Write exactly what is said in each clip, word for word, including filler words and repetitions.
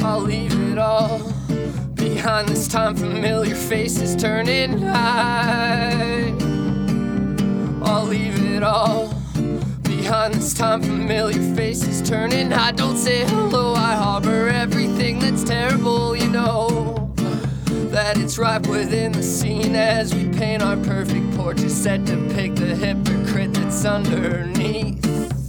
I'll leave it all behind this time. Familiar faces turning high. I'll leave it all behind this time. Familiar faces turning high. Don't say hello, I harbor everything that's terrible. You know that it's right within the scene as we paint our perfect portraits that depict the hypocrite that's underneath.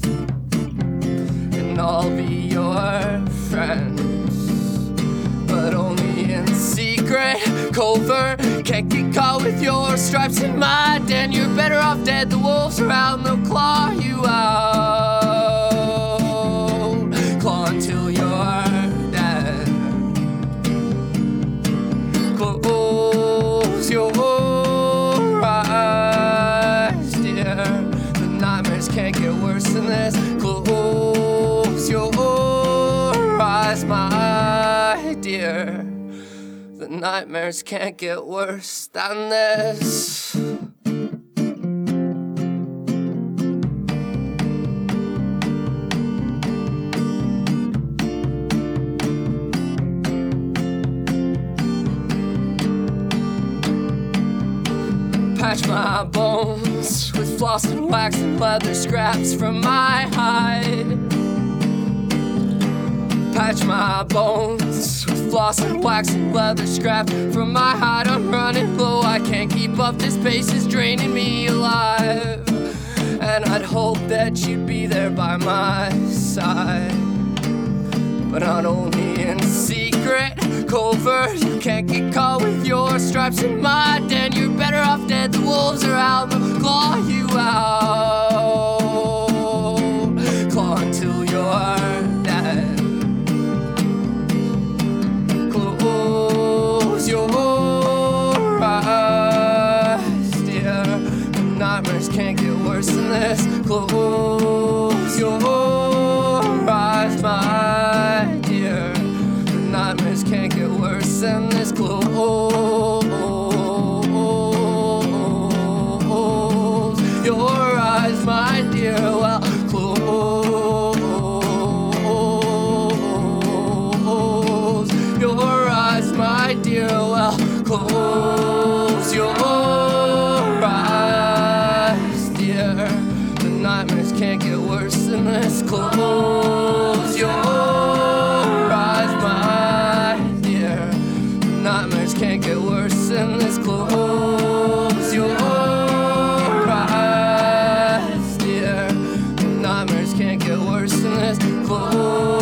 And I'll be your friend, but only in secret, covert. Can't get caught with your stripes in my den. You're better off dead. The wolves around, they'll claw you out. Claw until you're dead. Close your eyes, dear. The nightmares can't get worse than this. Close your eyes, my dear. The nightmares can't get worse than this. Patch my bones with floss and wax and leather scraps from my hide. Patch my bones with floss and wax and leather scrap from my hide. I'm running low, I can't keep up, this pace is draining me alive. And I'd hope that you'd be there by my side, but not only in secret, covert. You can't get caught with your stripes in my den. You're better off dead, the wolves are out, they'll claw you out. Claw until you're dead. Close your eyes, dear. The nightmares can't get worse than this. Close your eyes, my dear. The nightmares can't get worse than this. Close your eyes, my dear. Well, close your eyes, my dear. Well, close your eyes, dear. The nightmares can't get worse than this. Close your eyes, my dear. The nightmares can't get worse than this. Close your eyes, dear. The nightmares can't get worse than this. Close